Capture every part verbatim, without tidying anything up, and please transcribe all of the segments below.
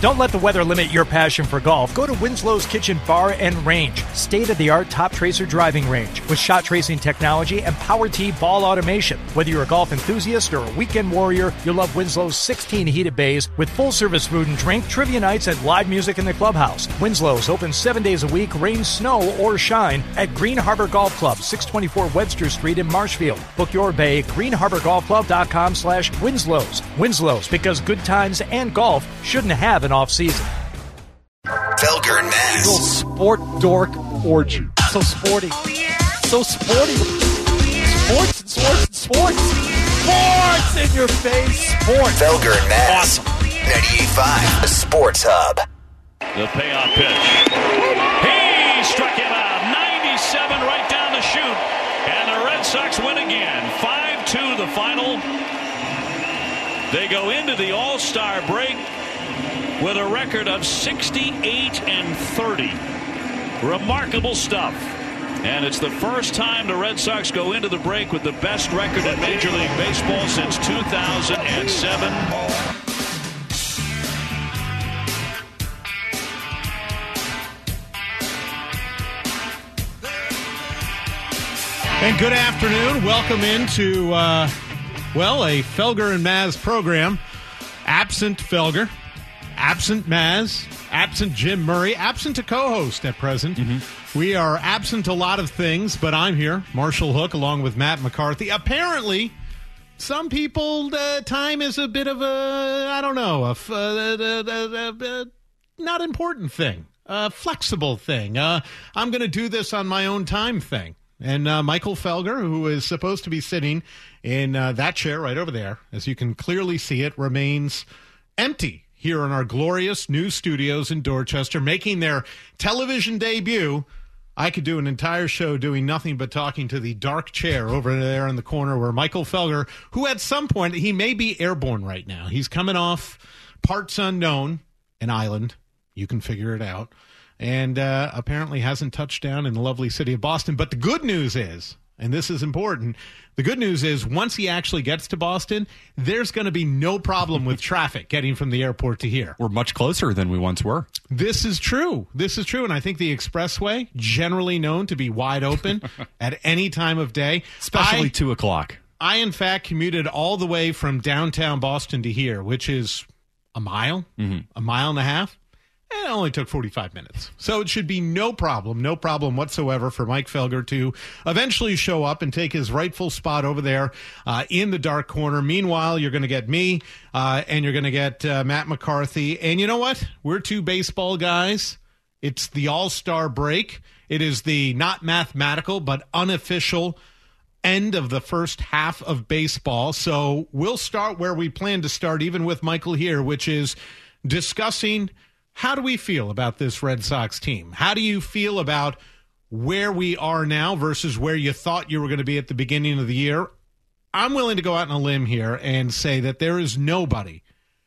Don't let the weather limit your passion for golf. Go to Winslow's Kitchen Bar and Range, state-of-the-art Top Tracer driving range with shot tracing technology and Power Tee ball automation. Whether you're a golf enthusiast or a weekend warrior, you'll love Winslow's sixteen heated bays with full-service food and drink, trivia nights, and live music in the clubhouse. Winslow's open seven days a week, rain, snow, or shine at Green Harbor Golf Club, six twenty-four Webster Street in Marshfield. Book your bay at green harbor golf club dot com slash Winslow's. Winslow's, because good times and golf shouldn't have an off-season. Felger and Mazz. Little sport dork orgy. So sporty. Oh, yeah. So sporty. Sports and sports and sports. Sports in your face. Sports. Felger and Mazz. Awesome. ninety-eight point five, the Sports Hub. The payoff pitch. He struck him out. ninety-seven right down the chute. And the Red Sox win again. five two the final. They go into the All-Star break with a record of sixty-eight and thirty. Remarkable stuff. And it's the first time the Red Sox go into the break with the best record in Major League Baseball since two thousand seven. And good afternoon. Welcome into, uh, well, a Felger and Mazz program. Absent Felger, absent Mazz, absent Jim Murray, absent a co-host at present. Mm-hmm. We are absent a lot of things, but I'm here, Marshall Hook, along with Matt McCarthy. Apparently, some people, uh, time is a bit of a, I don't know, a, a, a, a, a, a not important thing, a flexible thing. Uh, I'm going to do this on my own time thing. And uh, Michael Felger, who is supposed to be sitting in uh, that chair right over there, as you can clearly see it, remains empty here in our glorious new studios in Dorchester, making their television debut. I could do an entire show doing nothing but talking to the dark chair over there in the corner where Michael Felger, who at some point, he may be airborne right now. He's coming off parts unknown, an island. You can figure it out. And uh, apparently hasn't touched down in the lovely city of Boston. But the good news is, and this is important, the good news is once he actually gets to Boston, there's going to be no problem with traffic getting from the airport to here. We're much closer than we once were. This is true. This is true. And I think the expressway, generally known to be wide open at any time of day. Especially I, two o'clock. I, in fact, commuted all the way from downtown Boston to here, which is a mile, mm-hmm. a mile and a half. It only took forty-five minutes. So it should be no problem, no problem whatsoever for Mike Felger to eventually show up and take his rightful spot over there uh, in the dark corner. Meanwhile, you're going to get me uh, and you're going to get uh, Matt McCarthy. And you know what? We're two baseball guys. It's the All-Star break. It is the not mathematical but unofficial end of the first half of baseball. So we'll start where we plan to start, even with Michael here, which is discussing how do we feel about this Red Sox team? How do you feel about where we are now versus where you thought you were going to be at the beginning of the year? I'm willing to go out on a limb here and say that there is nobody,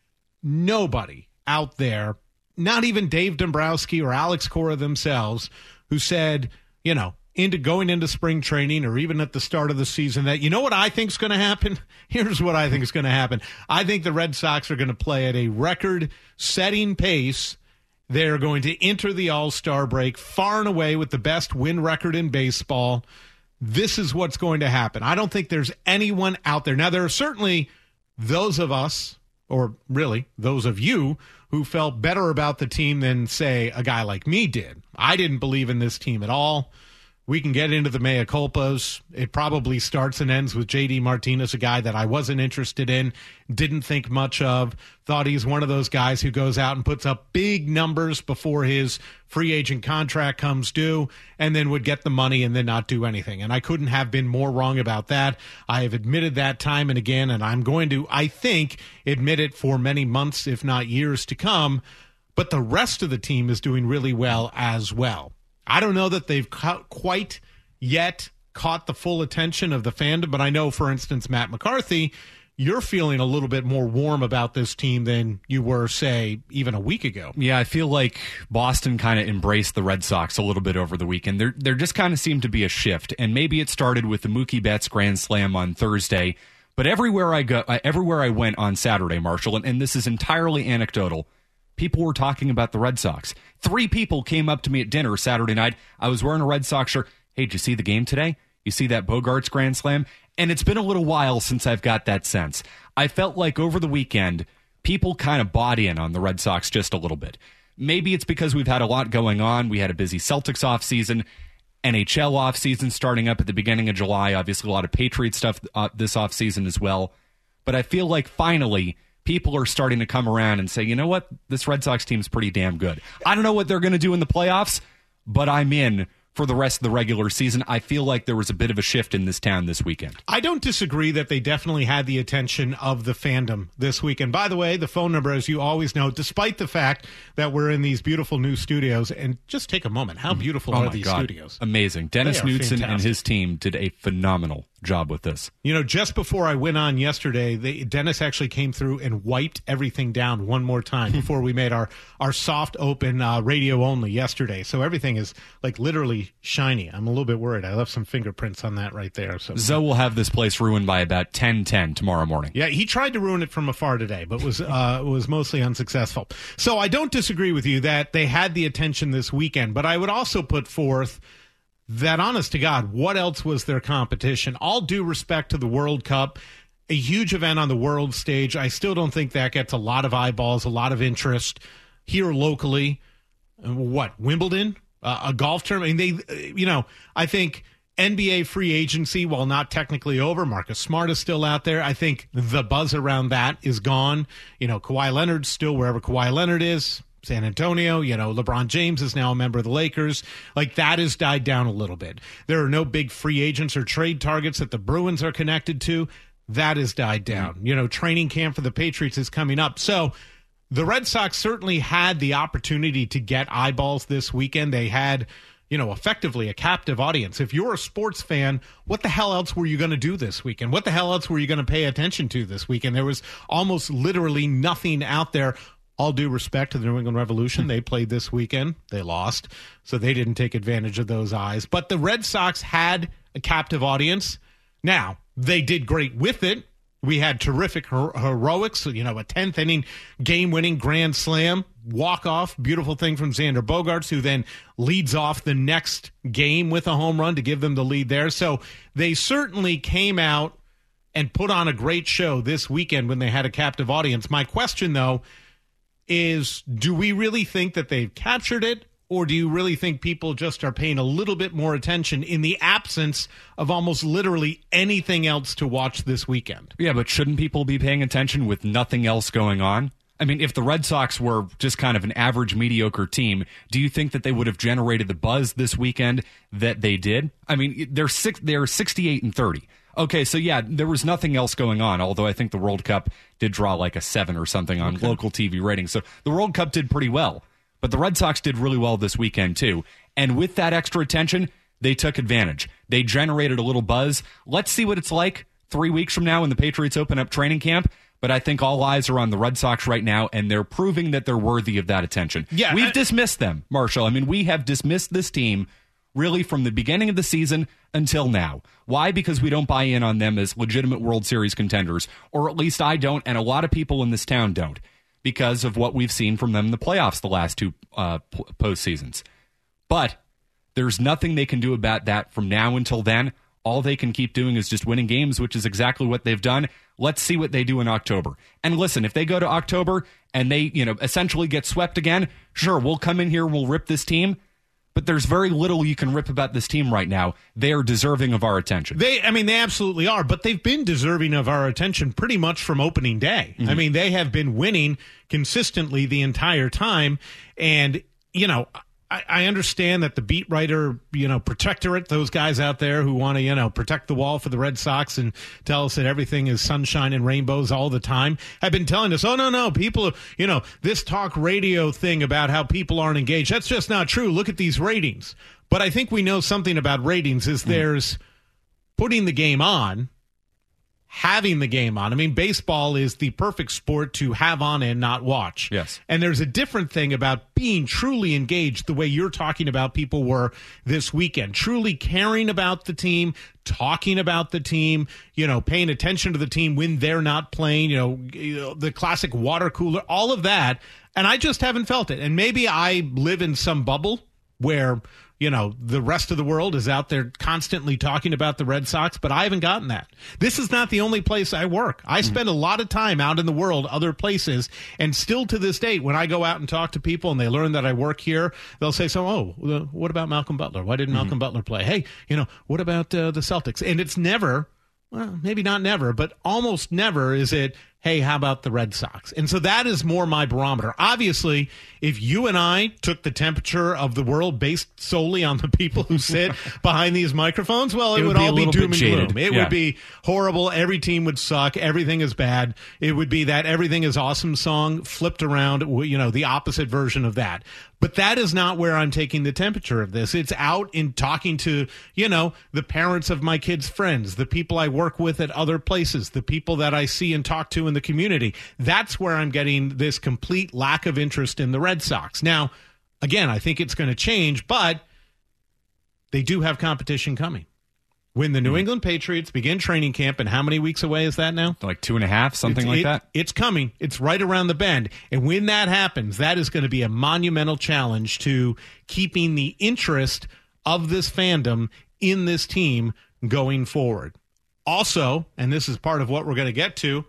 nobody out there, not even Dave Dombrowski or Alex Cora themselves, who said, you know, into going into spring training or even at the start of the season that, you know what I think is going to happen? Here's what I think is going to happen. I think the Red Sox are going to play at a record-setting pace. They're going to enter the All-Star break far and away with the best win record in baseball. This is what's going to happen. I don't think there's anyone out there. Now, there are certainly those of us, or really those of you, who felt better about the team than, say, a guy like me did. I didn't believe in this team at all. We can get into the mea culpas. It probably starts and ends with J D Martinez, a guy that I wasn't interested in, didn't think much of, thought he's one of those guys who goes out and puts up big numbers before his free agent contract comes due and then would get the money and then not do anything. And I couldn't have been more wrong about that. I have admitted that time and again, and I'm going to, I think, admit it for many months, if not years to come. But the rest of the team is doing really well as well. I don't know that they've ca- quite yet caught the full attention of the fandom, but I know, for instance, Matt McCarthy, you're feeling a little bit more warm about this team than you were, say, even a week ago. Yeah, I feel like Boston kind of embraced the Red Sox a little bit over the weekend. There, there just kind of seemed to be a shift, and maybe it started with the Mookie Betts Grand Slam on Thursday, but everywhere I go, everywhere I went on Saturday, Marshall, and, and this is entirely anecdotal, people were talking about the Red Sox. Three people came up to me at dinner Saturday night. I was wearing a Red Sox shirt. Hey, did you see the game today? You see that Bogarts grand slam? And it's been a little while since I've got that sense. I felt like over the weekend, people kind of bought in on the Red Sox just a little bit. Maybe it's because we've had a lot going on. We had a busy Celtics offseason, N H L offseason starting up at the beginning of July. Obviously, a lot of Patriots stuff uh, this offseason as well. But I feel like finally people are starting to come around and say, you know what? This Red Sox team's pretty damn good. I don't know what they're going to do in the playoffs, but I'm in for the rest of the regular season. I feel like there was a bit of a shift in this town this weekend. I don't disagree that they definitely had the attention of the fandom this weekend. By the way, the phone number, as you always know, despite the fact that we're in these beautiful new studios, and just take a moment, how beautiful oh are my these God. studios? Amazing. Dennis Knudsen and his team did a phenomenal job with this. You know, just before I went on yesterday, they, Dennis actually came through and wiped everything down one more time before we made our, our soft open uh, radio only yesterday. So everything is like literally shiny. I'm a little bit worried. I left some fingerprints on that right there. So Zoe will have this place ruined by about ten ten tomorrow morning. Yeah, he tried to ruin it from afar today, but was uh, was mostly unsuccessful. So I don't disagree with you that they had the attention this weekend, but I would also put forth that, honest to God, what else was their competition? All due respect to the World Cup, a huge event on the world stage. I still don't think that gets a lot of eyeballs, a lot of interest here locally. What, Wimbledon? Uh, a golf tournament? I mean, they, you know, I think N B A free agency, while not technically over, Marcus Smart is still out there. I think the buzz around that is gone. You know, Kawhi Leonard's still wherever Kawhi Leonard is. San Antonio, you know, LeBron James is now a member of the Lakers. Like, that has died down a little bit. There are no big free agents or trade targets that the Bruins are connected to. That has died down. Mm-hmm. You know, training camp for the Patriots is coming up. So the Red Sox certainly had the opportunity to get eyeballs this weekend. They had, you know, effectively a captive audience. If you're a sports fan, what the hell else were you going to do this weekend? What the hell else were you going to pay attention to this weekend? There was almost literally nothing out there. All due respect to the New England Revolution, they played this weekend. They lost, so they didn't take advantage of those eyes. But the Red Sox had a captive audience. Now, they did great with it. We had terrific her- heroics, you know, a tenth inning game-winning grand slam, walk-off, beautiful thing from Xander Bogaerts, who then leads off the next game with a home run to give them the lead there. So they certainly came out and put on a great show this weekend when they had a captive audience. My question, though, is, do we really think that they've captured it, or do you really think people just are paying a little bit more attention in the absence of almost literally anything else to watch this weekend? Yeah, but shouldn't people be paying attention with nothing else going on? I mean, if the Red Sox were just kind of an average, mediocre team, do you think that they would have generated the buzz this weekend that they did? I mean, they're six, they're sixty-eight and thirty. Okay, so yeah, there was nothing else going on, although I think the World Cup did draw like a seven or something on okay. local T V ratings. So the World Cup did pretty well, but the Red Sox did really well this weekend too. And with that extra attention, they took advantage. They generated a little buzz. Let's see what it's like three weeks from now when the Patriots open up training camp. But I think all eyes are on the Red Sox right now, and they're proving that they're worthy of that attention. Yeah, We've I- dismissed them, Marshall. I mean, we have dismissed this team really from the beginning of the season until now. Why? Because we don't buy in on them as legitimate World Series contenders, or at least I don't, and a lot of people in this town don't, because of what we've seen from them in the playoffs the last two uh, p- postseasons. But there's nothing they can do about that from now until then. All they can keep doing is just winning games, which is exactly what they've done. Let's see what they do in October. And listen, if they go to October and they, you know, essentially get swept again, sure, we'll come in here, we'll rip this team. But there's very little you can rip about this team right now. They are deserving of our attention. They, I mean, they absolutely are, but they've been deserving of our attention pretty much from opening day. Mm-hmm. I mean, they have been winning consistently the entire time. And, you know, I, I understand that the beat writer, you know, protectorate, those guys out there who want to, you know, protect the wall for the Red Sox and tell us that everything is sunshine and rainbows all the time, have been telling us, oh, no, no, people, you know, this talk radio thing about how people aren't engaged, that's just not true. Look at these ratings. But I think we know something about ratings is there's putting the game on having the game on. I mean, baseball is the perfect sport to have on and not watch. Yes. And there's a different thing about being truly engaged the way you're talking about people were this weekend, truly caring about the team, talking about the team, you know, paying attention to the team when they're not playing, you know, you know, the classic water cooler, all of that. And I just haven't felt it. And maybe I live in some bubble where, you know, the rest of the world is out there constantly talking about the Red Sox, but I haven't gotten that. This is not the only place I work. I spend a lot of time out in the world, other places, and still to this date, when I go out and talk to people and they learn that I work here, they'll say, so, oh, uh, what about Malcolm Butler? Why didn't Malcolm mm-hmm. Butler play? Hey, you know, what about uh, the Celtics? And it's never, well, maybe not never, but almost never is it, hey, how about the Red Sox? And so that is more my barometer. Obviously, if you and I took the temperature of the world based solely on the people who sit behind these microphones, well, it, it would, would all be doom and gloom. It yeah. would be horrible. Every team would suck. Everything is bad. It would be that everything is awesome song flipped around, you know, the opposite version of that. But that is not where I'm taking the temperature of this. It's out in talking to, you know, the parents of my kids' friends, the people I work with at other places, the people that I see and talk to in the community. That's where I'm getting this complete lack of interest in the Red Sox. Now, again, I think it's going to change, but they do have competition coming. When the New mm-hmm. England Patriots begin training camp, and how many weeks away is that now? Like two and a half, something it's, like it, that? It's coming. It's right around the bend. And when that happens, that is going to be a monumental challenge to keeping the interest of this fandom in this team going forward. Also, and this is part of what we're going to get to,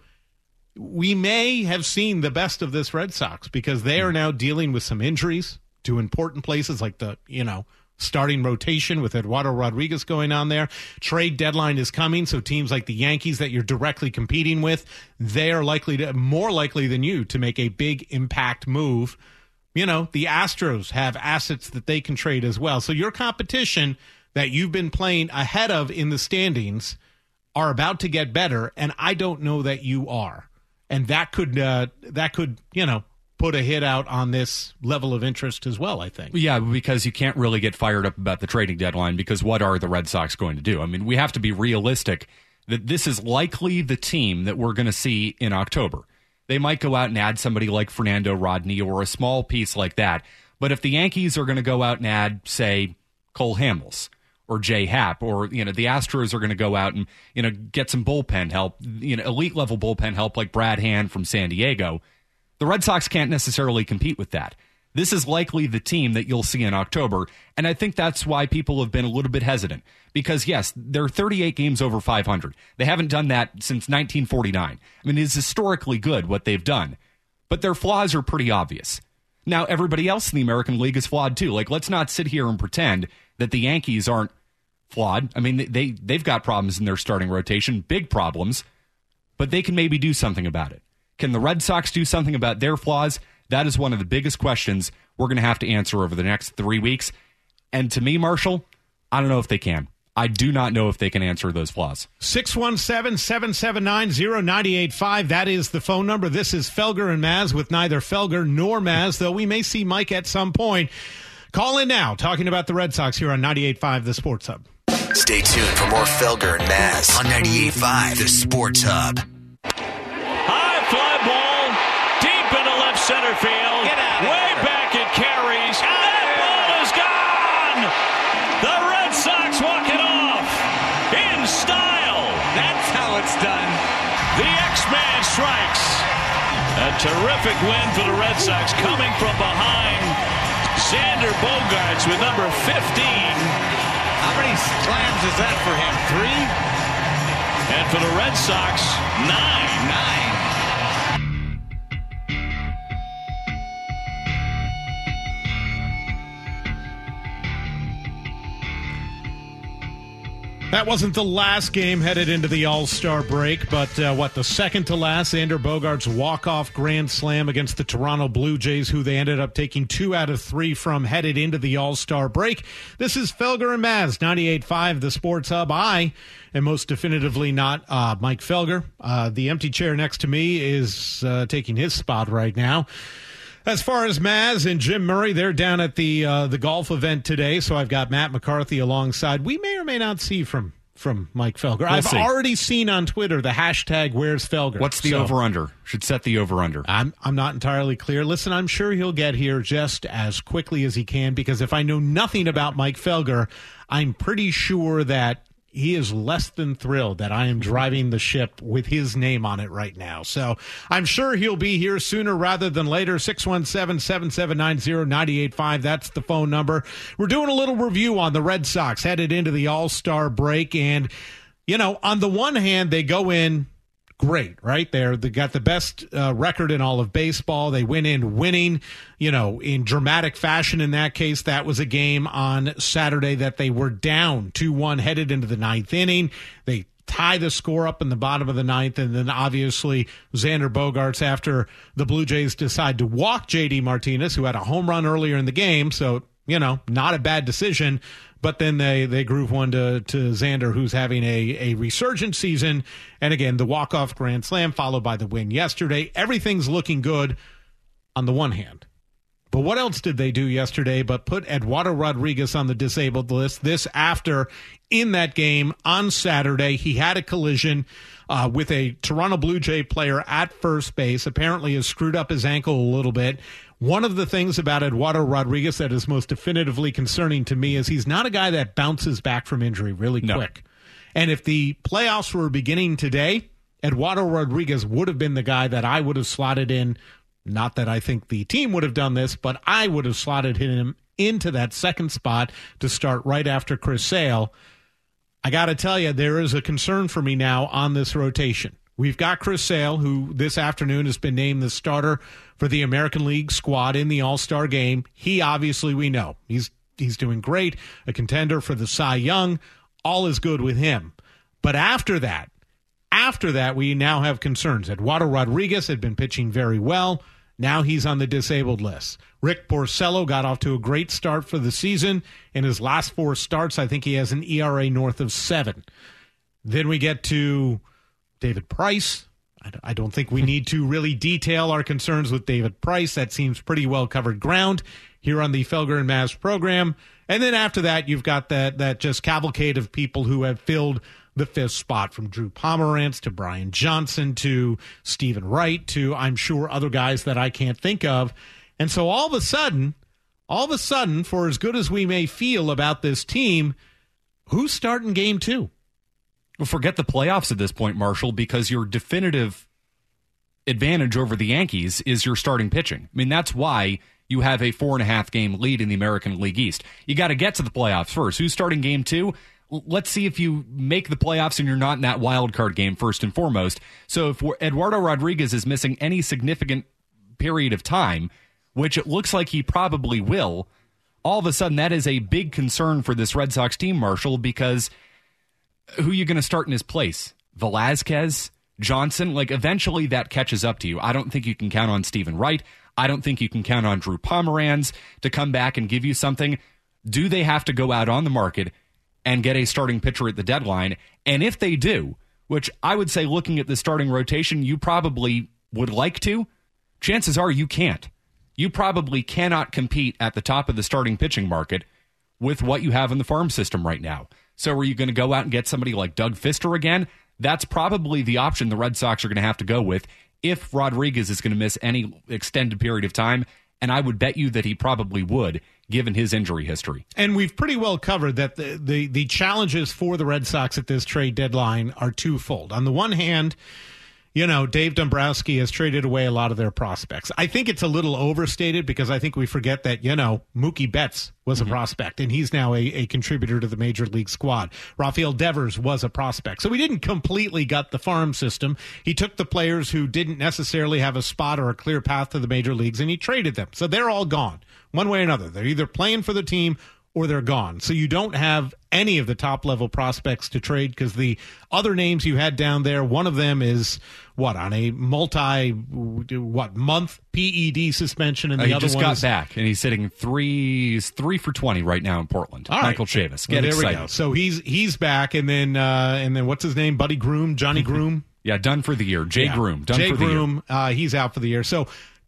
we may have seen the best of this Red Sox because they are now dealing with some injuries to important places like the, you know, starting rotation with Eduardo Rodriguez going on there. Trade deadline is coming, so teams like the Yankees that you're directly competing with, they are likely to, more likely than you, to make a big impact move. You know, the Astros have assets that they can trade as well. So your competition that you've been playing ahead of in the standings are about to get better, and I don't know that you are. And that could, uh, that could, you know, put a hit out on this level of interest as well, I think. Yeah, because you can't really get fired up about the trading deadline because what are the Red Sox going to do? I mean, we have to be realistic that this is likely the team that we're going to see in October. They might go out and add somebody like Fernando Rodney or a small piece like that. But if the Yankees are going to go out and add, say, Cole Hamels or Jay Happ, or, you know, the Astros are going to go out and, you know, get some bullpen help, you know, elite level bullpen help like Brad Hand from San Diego, the Red Sox can't necessarily compete with that. This is likely the team that you'll see in October, and I think that's why people have been a little bit hesitant. Because, yes, they're thirty-eight games over five hundred. They haven't done that since nineteen forty-nine. I mean, it's historically good what they've done, but their flaws are pretty obvious. Now, everybody else in the American League is flawed, too. Like, let's not sit here and pretend that the Yankees aren't flawed. I mean, they, they've got problems in their starting rotation, big problems, but they can maybe do something about it. Can the Red Sox do something about their flaws? That is one of the biggest questions we're going to have to answer over the next three weeks. And to me, Marshall, I don't know if they can. I do not know if they can answer those flaws. six one seven, seven seven nine, zero nine eight five. That is the phone number. This is Felger and Maz with neither Felger nor Maz, though we may see Mike at some point. Call in now, talking about the Red Sox here on ninety-eight point five, The Sports Hub. Stay tuned for more Felger and Maz on ninety-eight point five, The Sports Hub. Center field, way back it carries, and that ball is gone! The Red Sox walk it off in style. That's how it's done. The X-Man strikes. A terrific win for the Red Sox coming from behind. Xander Bogaerts with number fifteen. How many slams is that for him? Three? And for the Red Sox, nine. Nine. That wasn't the last game headed into the All-Star break, but uh, what, the second to last, Xander Bogaerts' walk-off grand slam against the Toronto Blue Jays, who they ended up taking two out of three from headed into the All-Star break. This is Felger and Maz, ninety-eight point five, The Sports Hub. I am most definitively not uh, Mike Felger. Uh, the empty chair next to me is uh, taking his spot right now. As far as Maz and Jim Murray, they're down at the uh, the golf event today, so I've got Matt McCarthy alongside. We may or may not see from from Mike Felger. We'll I've see. already seen on Twitter the hashtag Where's Felger. What's the So, over-under? Should set the over-under. I'm I'm not entirely clear. Listen, I'm sure he'll get here just as quickly as he can, because if I know nothing about Mike Felger, I'm pretty sure that he is less than thrilled that I am driving the ship with his name on it right now. So I'm sure he'll be here sooner rather than later. six one seven, seven seven nine, zero nine eight five. That's the phone number. We're doing a little review on the Red Sox headed into the All-Star break. And, you know, on the one hand, they go in great, right? They're, they got the best uh, record in all of baseball. They went in winning, you know, in dramatic fashion. In that case, that was a game on Saturday that they were down two one headed into the ninth inning. They tie the score up in the bottom of the ninth, and then obviously Xander Bogaerts, after the Blue Jays decide to walk J D Martinez, who had a home run earlier in the game, so, you know, not a bad decision. But then they, they groove one to, to Xander, who's having a, a resurgent season. And again, the walk-off grand slam followed by the win yesterday. Everything's looking good on the one hand. But what else did they do yesterday but put Eduardo Rodriguez on the disabled list? This after, in that game on Saturday, he had a collision uh, with a Toronto Blue Jay player at first base. Apparently has screwed up his ankle a little bit. One of the things about Eduardo Rodriguez that is most definitively concerning to me is he's not a guy that bounces back from injury really No. quick. And if the playoffs were beginning today, Eduardo Rodriguez would have been the guy that I would have slotted in. Not that I think the team would have done this, but I would have slotted him into that second spot to start right after Chris Sale. I got to tell you, there is a concern for me now on this rotation. We've got Chris Sale, who this afternoon has been named the starter for the American League squad in the All-Star game. He obviously, we know, he's he's doing great, a contender for the Cy Young. All is good with him. But after that, after that, we now have concerns. Eduardo Rodriguez had been pitching very well. Now he's on the disabled list. Rick Porcello got off to a great start for the season. In his last four starts, I think he has an E R A north of seven. Then we get to David Price. I don't think we need to really detail our concerns with David Price. That seems pretty well covered ground here on the Felger and Maz program. And then after that, you've got that that just cavalcade of people who have filled the fifth spot, from Drew Pomerantz to Brian Johnson to Stephen Wright to, I'm sure, other guys that I can't think of. And so all of a sudden, all of a sudden, for as good as we may feel about this team, who's starting game two? Well, forget the playoffs at this point, Marshall, because your definitive advantage over the Yankees is your starting pitching. I mean, that's why you have a four and a half game lead in the American League East. You got to get to the playoffs first. Who's starting game two? Let's see if you make the playoffs and you're not in that wild card game first and foremost. So if Eduardo Rodriguez is missing any significant period of time, which it looks like he probably will, all of a sudden that is a big concern for this Red Sox team, Marshall, because who are you going to start in his place? Velazquez? Johnson? Like, eventually that catches up to you. I don't think you can count on Stephen Wright. I don't think you can count on Drew Pomerantz to come back and give you something. Do they have to go out on the market and get a starting pitcher at the deadline? And if they do, which I would say, looking at the starting rotation, you probably would like to, chances are you can't. You probably cannot compete at the top of the starting pitching market with what you have in the farm system right now. So are you going to go out and get somebody like Doug Fister again? That's probably the option the Red Sox are going to have to go with if Rodriguez is going to miss any extended period of time. And I would bet you that he probably would, given his injury history. And we've pretty well covered that the, the, the challenges for the Red Sox at this trade deadline are twofold. On the one hand, you know, Dave Dombrowski has traded away a lot of their prospects. I think it's a little overstated because I think we forget that, you know, Mookie Betts was mm-hmm. a prospect, and he's now a, a contributor to the Major League squad. Rafael Devers was a prospect. So he didn't completely gut the farm system. He took the players who didn't necessarily have a spot or a clear path to the Major Leagues, and he traded them. So they're all gone, one way or another. They're either playing for the team or they're gone. So you don't have any of the top-level prospects to trade because the other names you had down there, one of them is, what, on a multi, what, month P E D suspension, and the uh, he other just one got is, back, and he's sitting three, he's three for twenty right now in Portland. All Michael right. Chavis. Well, Get there excited. we go. So he's he's back, and then uh, and then what's his name? Buddy Groom, Johnny Groom. Yeah, done for the year. Jay yeah. Groom, done Jay for the Groom, year. Uh, he's out for the year. So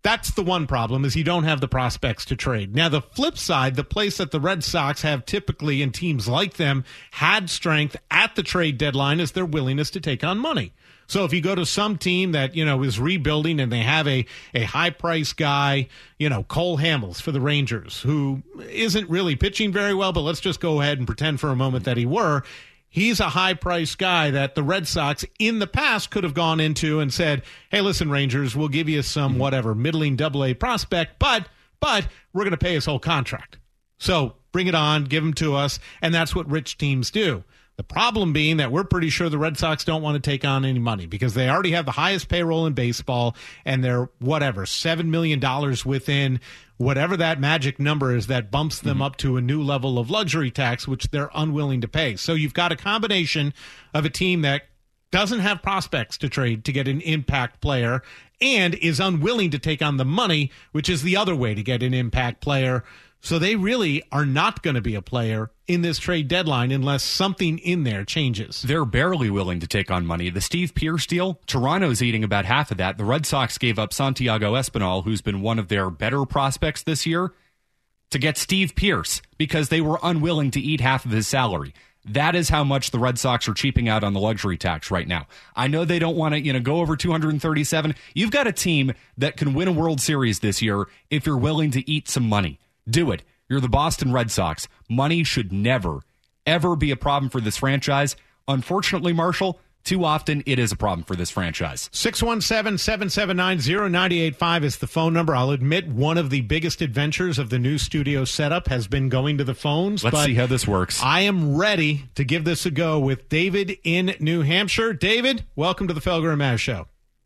That's the one problem, is you don't have the prospects to trade. Now, the flip side, the place that the Red Sox have typically, and teams like them, had strength at the trade deadline is their willingness to take on money. So if you go to some team that, you know, is rebuilding and they have a, a high-price guy, you know, Cole Hamels for the Rangers, who isn't really pitching very well, but let's just go ahead and pretend for a moment that he were. He's a high-priced guy that the Red Sox in the past could have gone into and said, hey, listen, Rangers, we'll give you some whatever, middling double-A prospect, but but we're going to pay his whole contract. So bring it on, give him to us, and that's what rich teams do. The problem being that we're pretty sure the Red Sox don't want to take on any money because they already have the highest payroll in baseball, and they're, whatever, seven million dollars within whatever that magic number is that bumps them mm-hmm. up to a new level of luxury tax, which they're unwilling to pay. So you've got a combination of a team that doesn't have prospects to trade to get an impact player and is unwilling to take on the money, which is the other way to get an impact player. So they really are not going to be a player in this trade deadline unless something in there changes. They're barely willing to take on money. The Steve Pearce deal, Toronto's eating about half of that. The Red Sox gave up Santiago Espinal, who's been one of their better prospects this year, to get Steve Pearce because they were unwilling to eat half of his salary. That is how much the Red Sox are cheaping out on the luxury tax right now. I know they don't want to, you know, go over two hundred thirty-seven. You've got a team that can win a World Series this year if you're willing to eat some money. Do it. You're the Boston Red Sox. Money should never, ever be a problem for this franchise. Unfortunately, Marshall, too often it is a problem for this franchise. six one seven, seven seven nine, zero nine eight five is the phone number. I'll admit one of the biggest adventures of the new studio setup has been going to the phones. Let's but see how this works. I am ready to give this a go with David in New Hampshire. David, welcome to the Felger and Maz Show.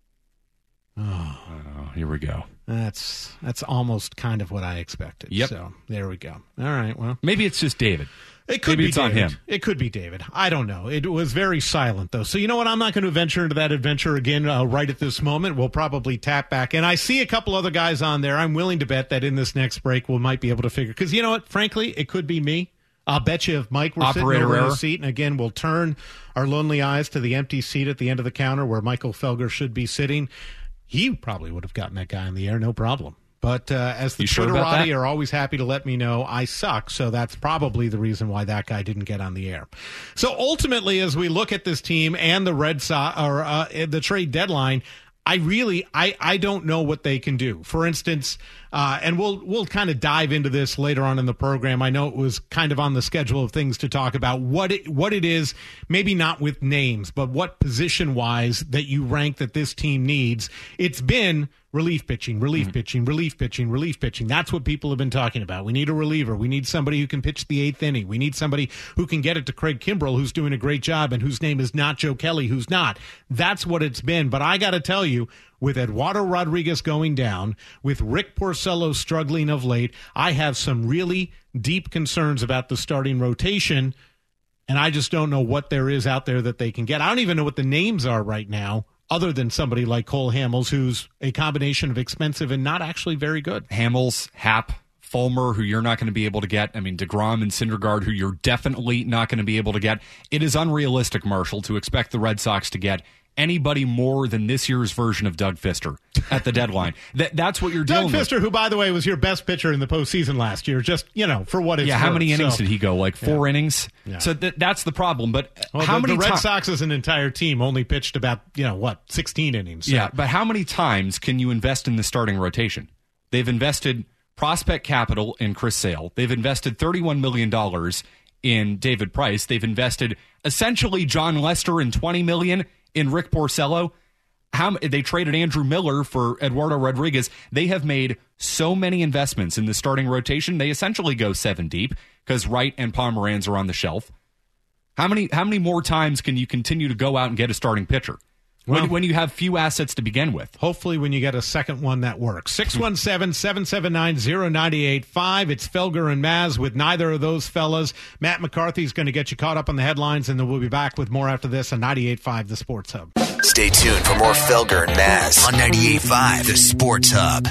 Oh, oh here we go. That's that's almost kind of what I expected. Yep. So there we go. All right. Well, maybe it's just David. It could maybe be it's David. on him. It could be David. I don't know. It was very silent, though. So you know what? I'm not going to venture into that adventure again uh, right at this moment. We'll probably tap back. And I see a couple other guys on there. I'm willing to bet that in this next break we might be able to figure. Because you know what? Frankly, it could be me. I'll bet you if Mike were Operator sitting over error. in the seat, and again, we'll turn our lonely eyes to the empty seat at the end of the counter where Michael Felger should be sitting. He probably would have gotten that guy in the air, no problem. But uh, as the you sure Twitterati are always happy to let me know, I suck. So that's probably the reason why that guy didn't get on the air. So ultimately, as we look at this team and the Red Sox or uh, the trade deadline, I really, I, I don't know what they can do. For instance, uh, and we'll we'll kind of dive into this later on in the program. I know it was kind of on the schedule of things to talk about what it, what it is, maybe not with names, but what position wise that you rank that this team needs. It's been relief pitching, relief mm-hmm. pitching, relief pitching, relief pitching. That's what people have been talking about. We need a reliever. We need somebody who can pitch the eighth inning. We need somebody who can get it to Craig Kimbrell, who's doing a great job and whose name is not Joe Kelly, who's not. That's what it's been. But I got to tell you, with Eduardo Rodriguez going down, with Rick Porcello struggling of late, I have some really deep concerns about the starting rotation, and I just don't know what there is out there that they can get. I don't even know what the names are right now, other than somebody like Cole Hamels, who's a combination of expensive and not actually very good. Hamels, Happ, Fulmer, who you're not going to be able to get. I mean, DeGrom and Syndergaard, who you're definitely not going to be able to get. It is unrealistic, Marshall, to expect the Red Sox to get anybody more than this year's version of Doug Fister at the deadline. That, that's what you're dealing Doug Fister, with. who, by the way, was your best pitcher in the postseason last year, just, you know, for what it's Yeah, how worth. many innings so, did he go? Like four yeah. innings? Yeah. So th- that's the problem. But well, how the, many the Red times? Sox as an entire team only pitched about, you know, what, sixteen innings. So. Yeah, but how many times can you invest in the starting rotation? They've invested prospect capital in Chris Sale. They've invested thirty-one million dollars in David Price. They've invested essentially John Lester and twenty million dollars in Rick Porcello. How they traded Andrew Miller for Eduardo Rodriguez. They have made so many investments in the starting rotation. They essentially go seven deep because Wright and Pomeranz are on the shelf. How many how many more times can you continue to go out and get a starting pitcher when, well, when you have few assets to begin with? Hopefully when you get a second one that works. six one seven, seven seven nine, zero nine eight five. It's Felger and Maz with neither of those fellas. Matt McCarthy's going to get you caught up on the headlines, and then we'll be back with more after this on ninety-eight point five The Sports Hub. Stay tuned for more Felger and Maz on ninety-eight point five The Sports Hub.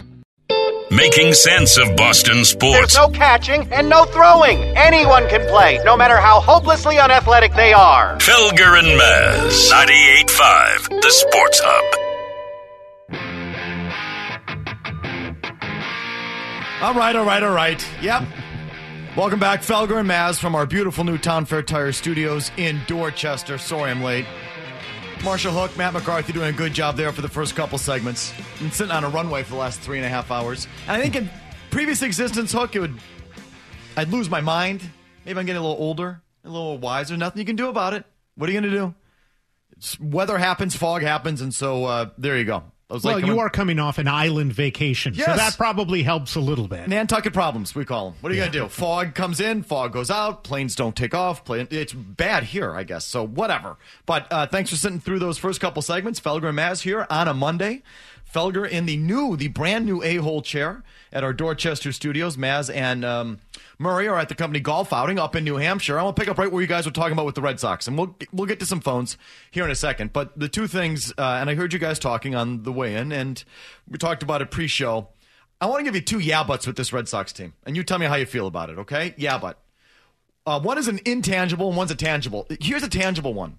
Making sense of Boston sports. There's no catching and no throwing. Anyone can play, no matter how hopelessly unathletic they are. Felger and Maz, ninety-eight point five The Sports Hub. All right, all right, all right. Yep. Welcome back, Felger and Maz from our beautiful new Town Fair Tire Studios in Dorchester. Sorry I'm late. Marshall Hook, Matt McCarthy doing a good job there for the first couple segments. Been sitting on a runway for the last three and a half hours. And I think in previous existence, Hook, it would I'd lose my mind. Maybe I'm getting a little older, a little wiser. Nothing you can do about it. What are you going to do? It's, weather happens, fog happens, and so uh, there you go. I was well, like, you are coming off an island vacation, yes. so that probably helps a little bit. Nantucket problems, we call them. What are you yeah. going to do? Fog comes in, fog goes out, planes don't take off. Plane, it's bad here, I guess, so whatever. But uh, thanks for sitting through those first couple segments. Felger and Maz here on a Monday. Felger in the new, the brand new A-hole chair at our Dorchester studios. Maz and um, Murray are at the company golf outing up in New Hampshire. I'm going to pick up right where you guys were talking about with the Red Sox, and we'll we'll get to some phones here in a second. But the two things, uh, and I heard you guys talking on the way in, and we talked about it pre-show. I want to give you two yeah buts with this Red Sox team, and you tell me how you feel about it, okay? Yeah but. Uh, one is an intangible, and one's a tangible. Here's a tangible one.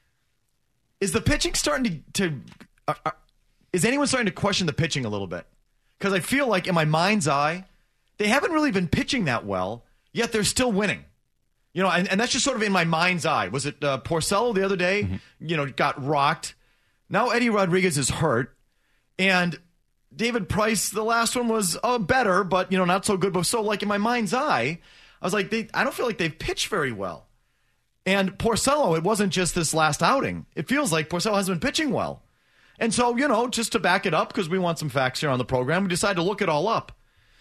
Is the pitching starting to... to uh, uh, is anyone starting to question the pitching a little bit? Because I feel like in my mind's eye, they haven't really been pitching that well, yet they're still winning. You know, and, and that's just sort of in my mind's eye. Was it uh, Porcello the other day? Mm-hmm. You know, got rocked. Now Eddie Rodriguez is hurt. And David Price, the last one was uh, better, but, you know, not so good. But so, like, in my mind's eye, I was like, they, I don't feel like they've pitched very well. And Porcello, it wasn't just this last outing. It feels like Porcello hasn't been pitching well. And so, you know, just to back it up, because we want some facts here on the program, we decided to look it all up.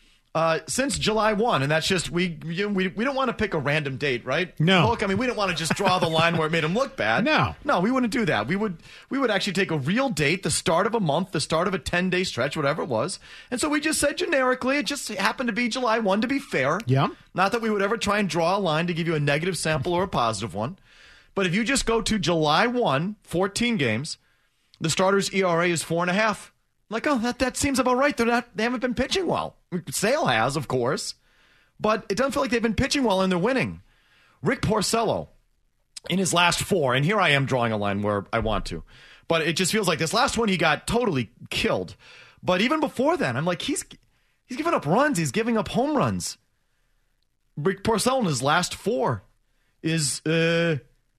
Uh, since July first, and that's just, we you know, we we don't want to pick a random date, right? No. Look, I mean, we don't want to just draw the line where it made him look bad. No. No, we wouldn't do that. We would we would actually take a real date, the start of a month, the start of a ten-day stretch, whatever it was. And so we just said generically, it just happened to be July first to be fair. Yeah. Not that we would ever try and draw a line to give you a negative sample or a positive one. But if you just go to July first, fourteen games, the starter's E R A is four and a half. Like, oh, that, that seems about right. They're not. They haven't been pitching well. Sale has, of course, but it doesn't feel like they've been pitching well and they're winning. Rick Porcello, in his last four, and here I am drawing a line where I want to, but it just feels like this last one he got totally killed. But even before then, I'm like, he's he's giving up runs. He's giving up home runs. Rick Porcello in his last four is uh,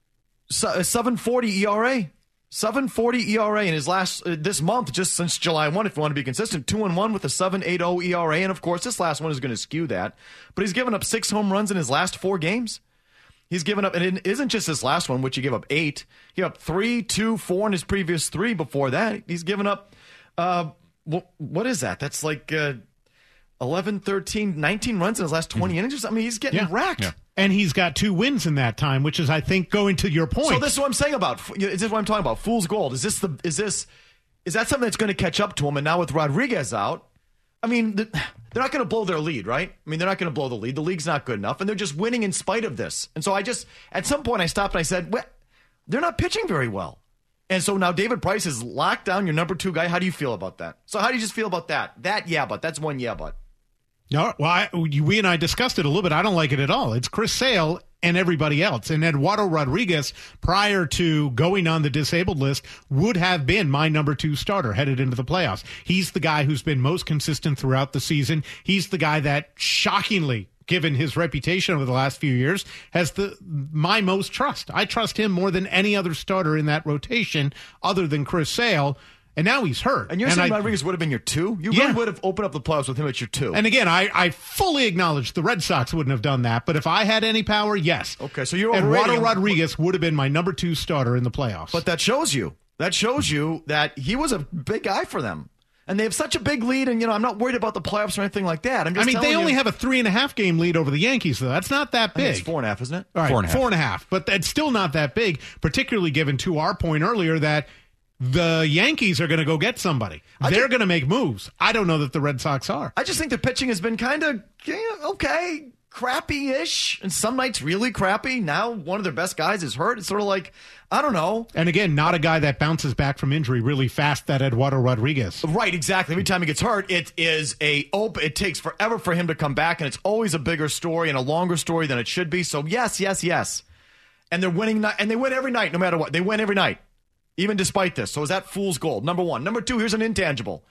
seven forty E R A. seven forty E R A in his last, uh, this month, just since July first, if you want to be consistent, two and one with a seven eighty E R A. And of course, this last one is going to skew that. But he's given up six home runs in his last four games. He's given up, and it isn't just this last one, which he gave up eight. He gave up three, two, four in his previous three before that. He's given up, uh, what, what is that? That's like uh, eleven, thirteen, nineteen runs in his last twenty mm-hmm. innings. I mean, he's getting yeah. wrecked. Yeah. And he's got two wins in that time, which is, I think, going to your point. So this is what I'm saying about. This is what I'm talking about. Fool's gold. Is this the? Is this? Is that something that's going to catch up to him? And now with Rodriguez out, I mean, they're not going to blow their lead, right? I mean, they're not going to blow the lead. The league's not good enough, and they're just winning in spite of this. And so I just, at some point, I stopped and I said, well, they're not pitching very well. And so now David Price is locked down, your number two guy. How do you feel about that? So how do you just feel about that? That yeah, but that's one yeah, but. No, well, I, we and I discussed it a little bit. I don't like it at all. It's Chris Sale and everybody else. And Eduardo Rodriguez, prior to going on the disabled list, would have been my number two starter headed into the playoffs. He's the guy who's been most consistent throughout the season. He's the guy that, shockingly, given his reputation over the last few years, has the my most trust. I trust him more than any other starter in that rotation other than Chris Sale. And now he's hurt. And you're and saying I, Rodriguez would have been your two? You yeah. really would have opened up the playoffs with him at your two. And again, I, I fully acknowledge the Red Sox wouldn't have done that. But if I had any power, yes. Okay, so you're Eduardo him. Rodriguez would have been my number two starter in the playoffs. But that shows you. That shows you that he was a big guy for them. And they have such a big lead, and, you know, I'm not worried about the playoffs or anything like that. I'm just I mean, they only you, have a three and a half game lead over the Yankees, though. That's not that big. I think it's four and a half, isn't it? All right, four and a half. Four and a half. But that's still not that big, particularly given to our point earlier that the Yankees are going to go get somebody. I They're just, going to make moves. I don't know that the Red Sox are. I just think their pitching has been kind of, yeah, okay, crappy-ish, and some nights really crappy. Now one of their best guys is hurt. It's sort of like, I don't know. And again, not a guy that bounces back from injury really fast, that Eduardo Rodriguez. Right, exactly. Every time he gets hurt, it is a open. It takes forever for him to come back, and it's always a bigger story and a longer story than it should be. So yes, yes, yes. And they're winning, and they win every night, no matter what. They win every night. Even despite this. So is that fool's gold? Number one. Number two, here's an intangible.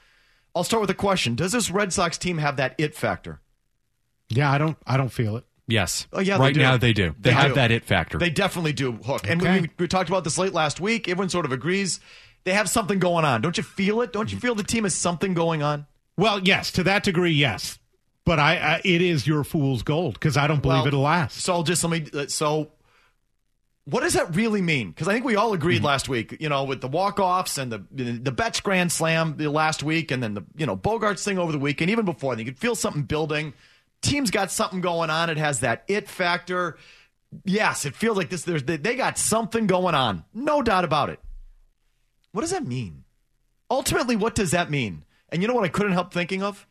I'll start with a question. Does this Red Sox team have that it factor? Yeah, I don't I don't feel it. Yes. Oh, yeah, right they do. now they do. They, They have do. that it factor. They definitely do, Hook. And Okay. we, we talked about this late last week. Everyone sort of agrees. They have something going on. Don't you feel it? Don't you feel the team has something going on? Well, yes, to that degree, yes. But I, I it is your fool's gold because I don't believe Well, it'll last. So just let me. uh, So, what does that really mean? Because I think we all agreed Mm-hmm. last week. You know, with the walk offs and the the Betts Grand Slam the last week, and then the you know Bogarts thing over the weekend, even before, you could feel something building. Team's got something going on. It has that it factor. Yes, it feels like this. There's they, they got something going on. No doubt about it. What does that mean? Ultimately, what does that mean? And you know what I couldn't help thinking of?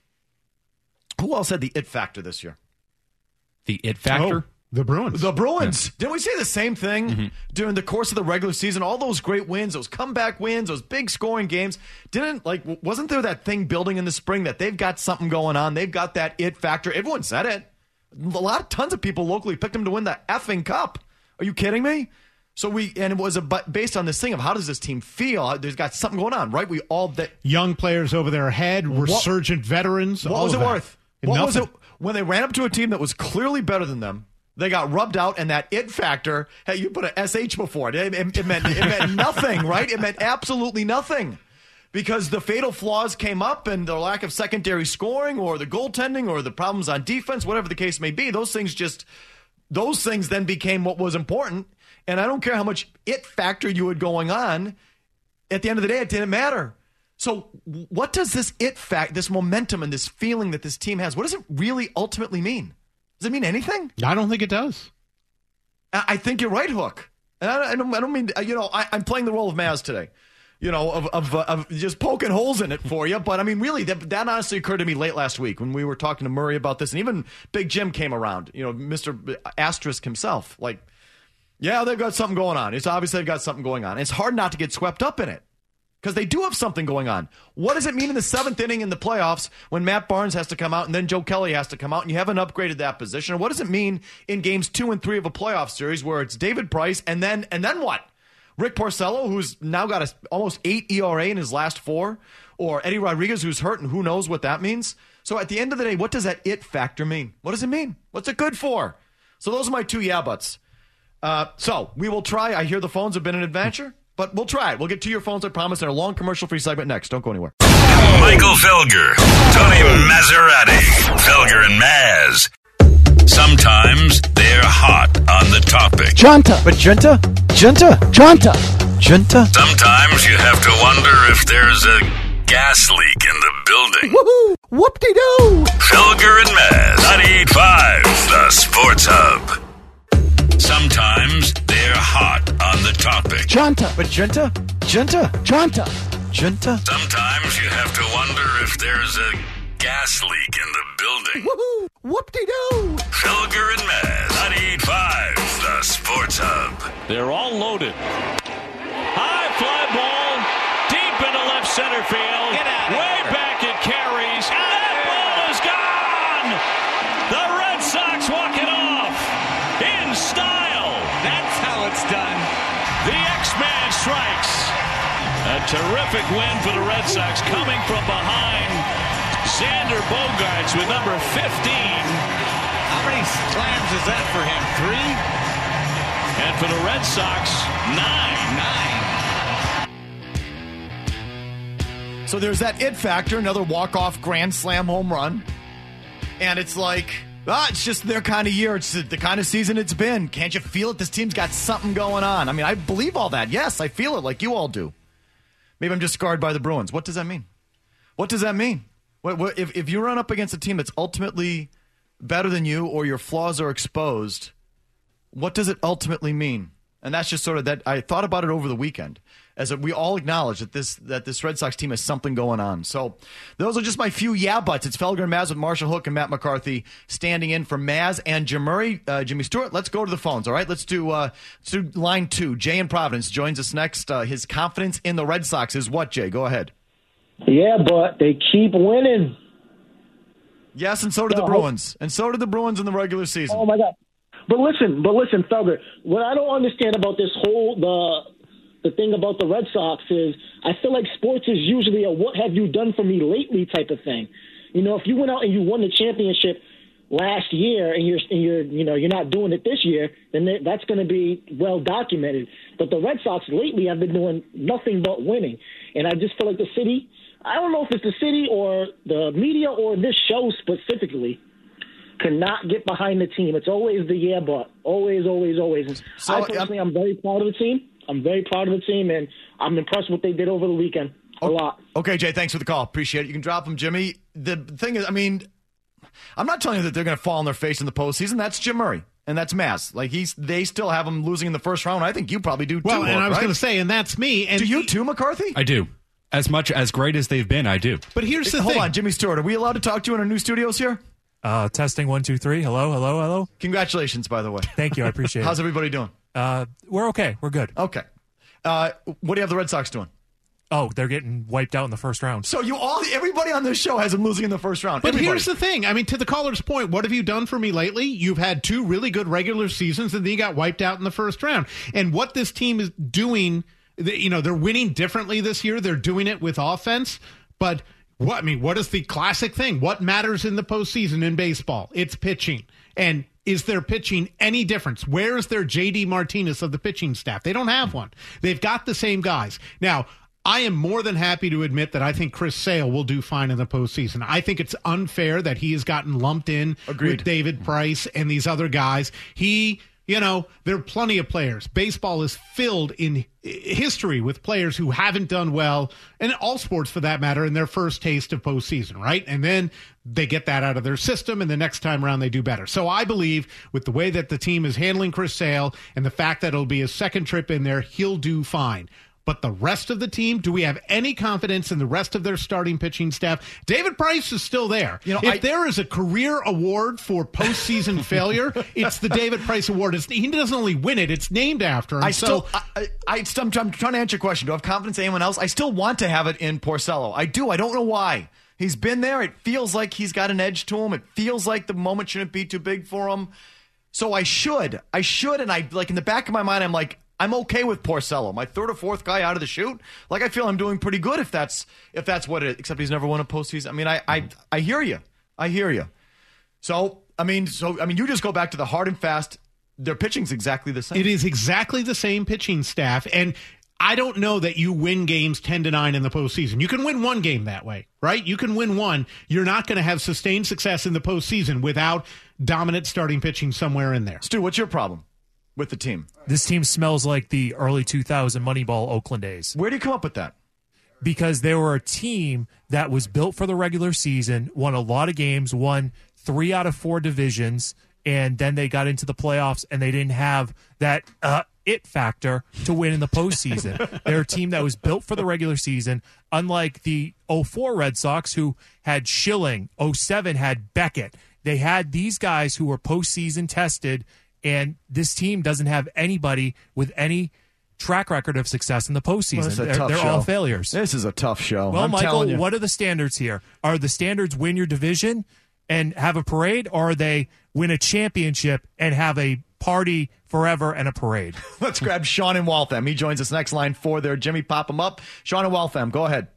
Who else had the it factor this year? the it factor? Oh, the Bruins. The Bruins. Didn't we say the same thing Mm-hmm. during the course of the regular season? All those great wins, those comeback wins, those big scoring games. Didn't like wasn't there that thing building in the spring that they've got something going on? They've got that it factor. Everyone said it. A lot of tons of people locally picked them to win the effing cup. Are you kidding me? So we and it was a, but based on this thing of how does this team feel? There's got something going on, right? We all that Young players over their head, resurgent veterans. What all was of it that. worth? What was Nothing. it when they ran up to a team that was clearly better than them? They got rubbed out, and that it factor. Hey, you put an S H before it. It, it, it meant it meant nothing, right? It meant absolutely nothing, because the fatal flaws came up, and the lack of secondary scoring, or the goaltending, or the problems on defense, whatever the case may be. Those things just those things then became what was important. And I don't care how much it factor you had going on. At the end of the day, it didn't matter. So what does this it fact, this momentum and this feeling that this team has, what does it really ultimately mean? Does it mean anything? I don't think it does. I I think you're right, Hook. And I, I, don't, I don't mean, you know, I, I'm playing the role of Maz today, you know, of, of, uh, of just poking holes in it for you. But I mean, really, that, that honestly occurred to me late last week when we were talking to Murray about this. And even Big Jim came around, you know, Mister Asterisk himself. Like, yeah, they've got something going on. It's obvious they've got something going on. It's hard not to get swept up in it, because they do have something going on. What does it mean in the seventh inning in the playoffs when Matt Barnes has to come out and then Joe Kelly has to come out and you haven't upgraded that position? Or what does it mean in games two and three of a playoff series where it's David Price and then and then what? Rick Porcello, who's now got a almost eight E R A in his last four, or Eddie Rodriguez, who's hurt, and who knows what that means? So at the end of the day, what does that it factor mean? What does it mean? What's it good for? So those are my two yeah buts. Uh, so we will try. I hear the phones have been an adventure. But we'll try it. We'll get to your phones, I promise, in a long commercial-free segment next. Don't go anywhere. Michael Felger, Tony Maserati, Felger and Maz. Sometimes they're hot on the topic. Junta. But Junta? Junta. Junta. Junta. Sometimes you have to wonder if there's a gas leak in the building. Woohoo! Whoop-de-doo! Felger and Maz, ninety-eight point five, the Sports Hub. Sometimes they're hot on the topic. Junta. But Junta? Junta. Junta. Junta. Sometimes you have to wonder if there's a gas leak in the building. Woohoo! Whoop-de-doo! Felger and Maz, ninety-eight point five, the Sports Hub. They're all loaded. High fly ball, deep into left center field. Way back it carries. That ball is gone! The Red Sox walk it off in style. That's how it's done. The X-Man strikes. A terrific win for the Red Sox, coming from behind. Xander Bogaerts with number fifteen. How many slams is that for him? Three? And for the Red Sox, nine. Nine. So there's that it factor, another walk-off grand slam home run. And it's like, ah, it's just their kind of year. It's the kind of season it's been. Can't you feel it? This team's got something going on. I mean, I believe all that. Yes, I feel it like you all do. Maybe I'm just scarred by the Bruins. What does that mean? What does that mean? What, what, if, if you run up against a team that's ultimately better than you, or your flaws are exposed, what does it ultimately mean? And that's just sort of that. I thought about it over the weekend, as we all acknowledge that this that this Red Sox team has something going on. So those are just my few yeah buts. It's Felger and Maz with Marshall Hook and Matt McCarthy standing in for Maz and Jim Murray. Uh, Jimmy Stewart, let's go to the phones, all right? Let's do, uh, let's do line two. Jay in Providence joins us next. Uh, his confidence in the Red Sox is what, Jay? Go ahead. Yeah, but they keep winning. Yes, and so did No, the Bruins. And so did the Bruins in the regular season. Oh, my God. But listen, but listen, Felger, what I don't understand about this whole, the the thing about the Red Sox is I feel like sports is usually a what have you done for me lately type of thing. You know, if you went out and you won the championship last year and you're, and you're you know, you're not doing it this year, then that's going to be well documented. But the Red Sox lately have been doing nothing but winning. And I just feel like the city, I don't know if it's the city or the media or this show specifically, cannot get behind the team. It's always the yeah, but always, always, always. So, I personally, I'm very proud of the team. I'm very proud of the team, and I'm impressed with what they did over the weekend. A okay, lot. Okay, Jay, thanks for the call. Appreciate it. You can drop them, Jimmy. The thing is, I mean, I'm not telling you that they're going to fall on their face in the postseason. That's Jim Murray, and that's Maz. Like he's, they still have them losing in the first round. I think you probably do too. Well, and Mark, I was right? going to say, and that's me. And do you he, too, McCarthy? I do. As much as great as they've been, I do. But here's the Hold thing. on, Jimmy Stewart. Are we allowed to talk to you in our new studios here? Uh, testing one, two, three. Hello, hello, hello. Congratulations, by the way. Thank you. I appreciate it. How's everybody doing? Uh, we're okay. We're good. Okay. Uh, what do you have the Red Sox doing? Oh, they're getting wiped out in the first round. So you all, everybody on this show has them losing in the first round. But everybody. here's the thing. I mean, to the caller's point, what have you done for me lately? You've had two really good regular seasons, and then you got wiped out in the first round. And what this team is doing, you know, they're winning differently this year. They're doing it with offense. But what I mean, what is the classic thing? What matters in the postseason in baseball? It's pitching. And is their pitching any difference? Where is their J D Martinez of the pitching staff? They don't have one. They've got the same guys. Now, I am more than happy to admit that I think Chris Sale will do fine in the postseason. I think it's unfair that he has gotten lumped in Agreed. with David Price and these other guys. He, you know, there are plenty of players. Baseball is filled in history with players who haven't done well, and all sports for that matter, in their first taste of postseason, right? And then they get that out of their system, and the next time around they do better. So I believe with the way that the team is handling Chris Sale and the fact that it'll be his second trip in there, he'll do fine. But the rest of the team, do we have any confidence in the rest of their starting pitching staff? David Price is still there. You know, if I, there is a career award for postseason failure, it's the David Price Award. It's, he doesn't only win it, it's named after him. I so, still, I, I, I, I'm, I'm trying to answer your question. Do I have confidence in anyone else? I still want to have it in Porcello. I do. I don't know why. He's been there. It feels like he's got an edge to him. It feels like the moment shouldn't be too big for him. So I should. I should. And I, like, in the back of my mind, I'm like, I'm okay with Porcello, my third or fourth guy out of the chute. Like, I feel I'm doing pretty good if that's if that's what it is, except he's never won a postseason. I mean, I I, I hear you. I hear you. So, I mean, so I mean, you just go back to the hard and fast. Their pitching's exactly the same. It is exactly the same pitching staff, and I don't know that you win games ten to nine in the postseason. You can win one game that way, right? You can win one. You're not going to have sustained success in the postseason without dominant starting pitching somewhere in there. Stu, what's your problem with the team? This team smells like the early two thousand Moneyball Oakland days. Where do you come up with that? Because they were a team that was built for the regular season, won a lot of games, won three out of four divisions, and then they got into the playoffs and they didn't have that uh, it factor to win in the postseason. They're a team that was built for the regular season, unlike the oh four Red Sox, who had Schilling. oh seven had Beckett. They had these guys who were postseason tested, and this team doesn't have anybody with any track record of success in the postseason. Well, they're they're all failures. This is a tough show. Well, I'm Michael, you. what are the standards here? Are the standards win your division and have a parade, or are they win a championship and have a party forever and a parade? Let's grab Sean in Waltham. He joins us next, line four there. Jimmy, pop him up. Sean in Waltham, go ahead.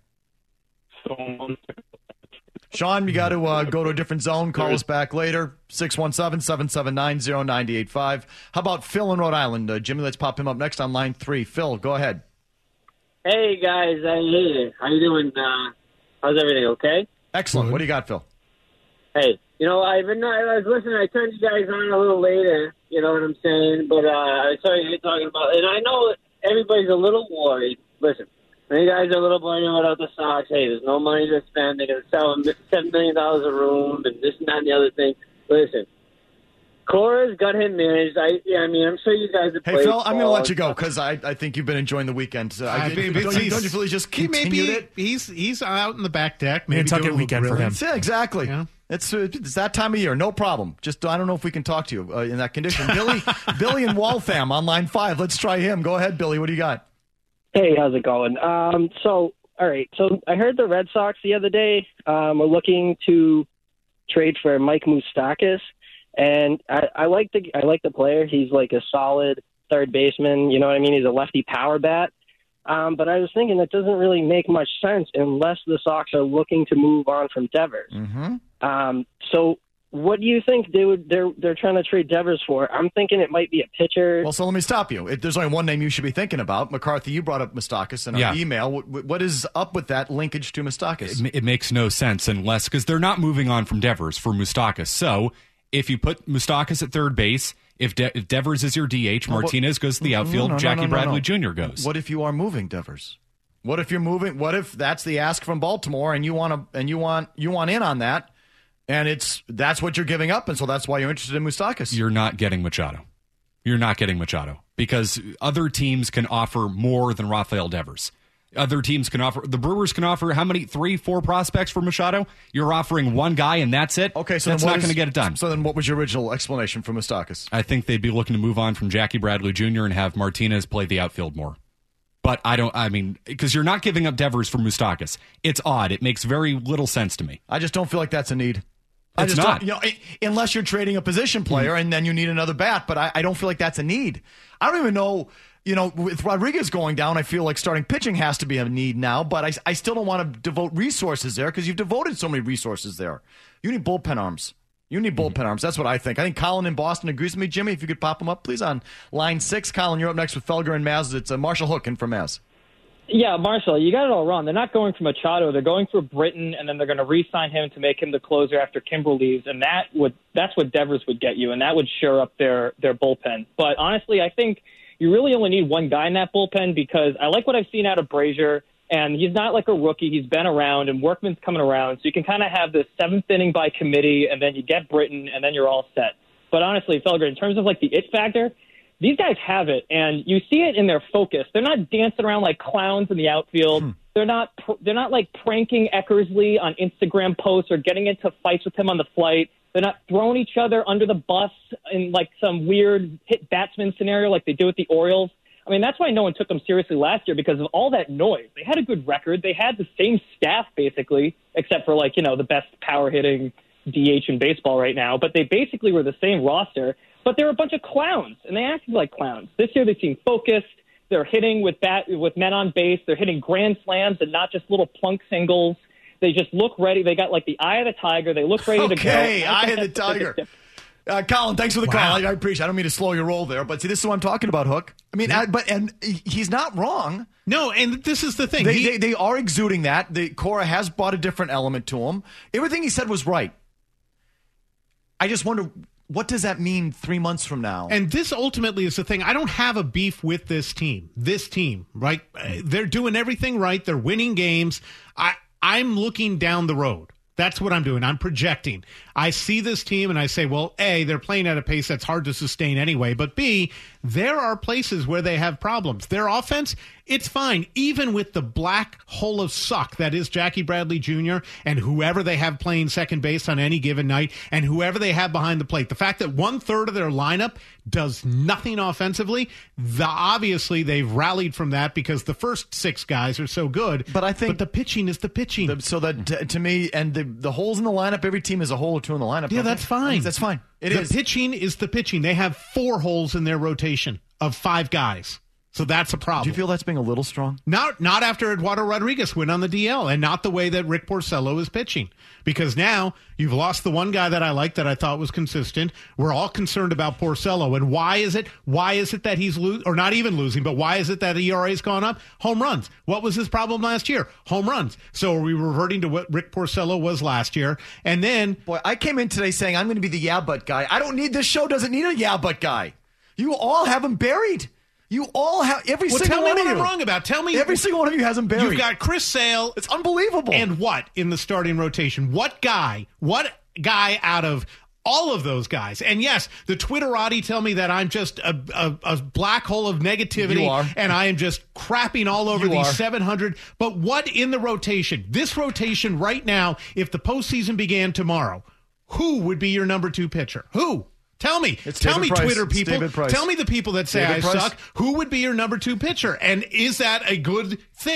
Sean, you got to uh, go to a different zone. Call us back later. six one seven, seven seven nine, zero nine eight five. How about Phil in Rhode Island? Uh, Jimmy, let's pop him up next on line three. Phil, go ahead. Hey, guys. Hey, how you doing? Uh, how's everything, okay? Excellent. What do you got, Phil? Hey, you know, I've been, I was listening. I turned you guys on a little later, you know what I'm saying? But uh, I saw you talking about, and I know everybody's a little worried. Listen. You guys are a little worried about the Sox. Hey, there's no money to spend. They're going to sell them seven million dollars a room and this and that and the other thing. Listen, Cora's got him managed. I, yeah, I mean, I'm sure you guys have Hey, played Phil, I'm going to ball let you go and because I, I think you've been enjoying the weekend. So I, Uh, don't, maybe you, he's- don't you feel he just he may continued be- it? He's he's out in the back deck. Maybe Nantucket doing a little weekend for grilling. him. Yeah, exactly. Yeah. It's, uh, it's that time of year. No problem. Just I don't know if we can talk to you uh, in that condition. Billy, Billy in Waltham on line five. Let's try him. Go ahead, Billy. What do you got? Hey, how's it going? Um, so, all right. So I heard the Red Sox the other day um, are looking to trade for Mike Moustakas, and I, I like the I like the player. He's like a solid third baseman. You know what I mean? He's a lefty power bat. Um, but I was thinking that doesn't really make much sense unless the Sox are looking to move on from Devers. Mm-hmm. Um, so what do you think they would, they're, they're trying to trade Devers for? I'm thinking it might be a pitcher. Well, so let me stop you. It, there's only one name you should be thinking about. McCarthy, you brought up Moustakas in our Yeah. email. What, what is up with that linkage to Moustakas? It, it makes no sense unless, because they're not moving on from Devers for Moustakas. So if you put Moustakas at third base, if, De- if Devers is your D H, Well, what- Martinez goes to the outfield, No, no, no, Jackie no, no, Bradley no. Junior goes. What if you are moving Devers? What if you're moving? What if that's the ask from Baltimore, and you want to and you want you want in on that, and it's that's what you're giving up, and so that's why you're interested in Moustakas. You're not getting Machado. You're not getting Machado because other teams can offer more than Rafael Devers. Other teams can offer. The Brewers can offer how many? Three, four prospects for Machado. You're offering one guy, and that's it. Okay, so that's then what not is- going to get it done. So then, what was your original explanation for Moustakas? I think they'd be looking to move on from Jackie Bradley Junior and have Martinez play the outfield more. But I don't, I mean, because you're not giving up Devers for Moustakas. It's odd. It makes very little sense to me. I just don't feel like that's a need. I It's just not. don't, you know, i- unless you're trading a position player and then you need another bat, but I, I don't feel like that's a need. I don't even know, you know, with Rodriguez going down, I feel like starting pitching has to be a need now, but I, I still don't want to devote resources there because you've devoted so many resources there. You need bullpen arms. You need bullpen arms. That's what I think. I think Colin in Boston agrees with me. Jimmy, if you could pop him up, please, on line six. Colin, you're up next with Felger and Maz. It's uh, Marshall Hook in for Maz. Yeah, Marshall, you got it all wrong. They're not going for Machado. They're going for Britton, and then they're going to re-sign him to make him the closer after Kimbrel leaves, and that would that's what Devers would get you, and that would shore up their, their bullpen. But honestly, I think you really only need one guy in that bullpen because I like what I've seen out of Brazier, and he's not like a rookie. He's been around, and Workman's coming around, so you can kind of have this seventh inning by committee, and then you get Britton, and then you're all set. But honestly, Felger, in terms of like the it factor, these guys have it, and you see it in their focus. They're not dancing around like clowns in the outfield. Hmm. They're not. They're not like pranking Eckersley on Instagram posts or getting into fights with him on the flight. They're not throwing each other under the bus in like some weird hit batsman scenario like they do with the Orioles. I mean, that's why no one took them seriously last year because of all that noise. They had a good record. They had the same staff basically, except for like you know the best power hitting D H in baseball right now. But they basically were the same roster. But they're a bunch of clowns, and they acted like clowns. This year they seem focused. They're hitting with bat with men on base. They're hitting grand slams and not just little plunk singles. They just look ready. They got like the eye of the tiger. They look ready to go. Okay, eye of the tiger. Uh, Colin, thanks for the Wow. call. I, I appreciate it. I don't mean to slow your roll there, but see, this is what I'm talking about, Hook. I mean, I, but and he's not wrong. No, and this is the thing. They, He- they, they are exuding that. The Cora has brought a different element to him. Everything he said was right. I just wonder, what does that mean three months from now? And this ultimately is the thing. I don't have a beef with this team. This team, right? They're doing everything right. They're winning games. I, I'm looking down the road. That's what I'm doing. I'm projecting. I see this team and I say, well, A, they're playing at a pace that's hard to sustain anyway. But B, there are places where they have problems. Their offense, it's fine. Even with the black hole of suck that is Jackie Bradley Junior and whoever they have playing second base on any given night and whoever they have behind the plate. The fact that one third of their lineup does nothing offensively, the, obviously they've rallied from that because the first six guys are so good. But I think but the pitching is the pitching. The, so that t- to me, and the, the holes in the lineup, every team is a hole or two in the lineup. Yeah, don't that's they? fine. That's fine. It the is. pitching is the pitching. They have four holes in their rotation of five guys. So that's a problem. Do you feel that's being a little strong? Not not after Eduardo Rodriguez went on the D L, and not the way that Rick Porcello is pitching. Because now you've lost the one guy that I liked that I thought was consistent. We're all concerned about Porcello. And why is it? Why is it that he's losing, or not even losing, but why is it that E R A's gone up? Home runs. What was his problem last year? Home runs. So are we reverting to what Rick Porcello was last year? And then, boy, I came in today saying I'm going to be the yeah but guy. I don't need this show. Doesn't need a yeah but guy. You all have him buried. You all have every well, single tell me one what of I'm you. wrong about. Tell me every single one of you has him buried. You've got Chris Sale. It's unbelievable. And what in the starting rotation? What guy? What guy out of all of those guys? And yes, the Twitterati tell me that I'm just a, a, a black hole of negativity, You are. and I am just crapping all over You these are. seven hundred. But what in the rotation? This rotation right now, if the postseason began tomorrow, who would be your number two pitcher? Who? Tell me. It's Tell David me, Price. Twitter It's people. David Price. Tell me the people that say David I Price. suck. Who would be your number two pitcher? And is that a good thing?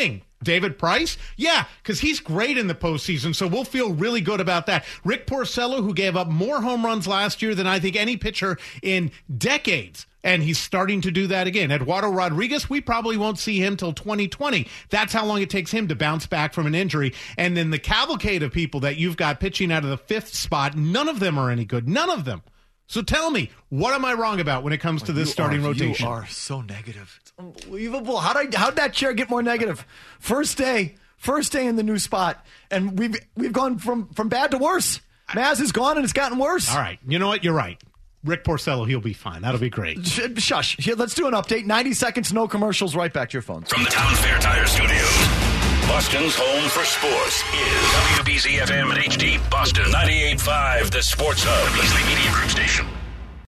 David Price? Yeah, because he's great in the postseason, so we'll feel really good about that. Rick Porcello, who gave up more home runs last year than I think any pitcher in decades, and he's starting to do that again. Eduardo Rodriguez, we probably won't see him till twenty twenty. That's how long it takes him to bounce back from an injury. And then the cavalcade of people that you've got pitching out of the fifth spot, none of them are any good. None of them. So tell me, what am I wrong about when it comes to this You starting are- rotation? You are so negative. It's unbelievable. How did how'd that chair get more negative? First day, first day in the new spot, and we've we've gone from from bad to worse. Maz is gone, and it's gotten worse. All right, you know what? You're right. Rick Porcello, he'll be fine. That'll be great. Sh- Shush. Here, let's do an update. ninety seconds, no commercials. Right back to your phones. From the Town Fair Tire Studios, Boston's home for sports is W B Z F M and H D Boston ninety-eight point five, the Sports Hub, the Beasley Media Group station.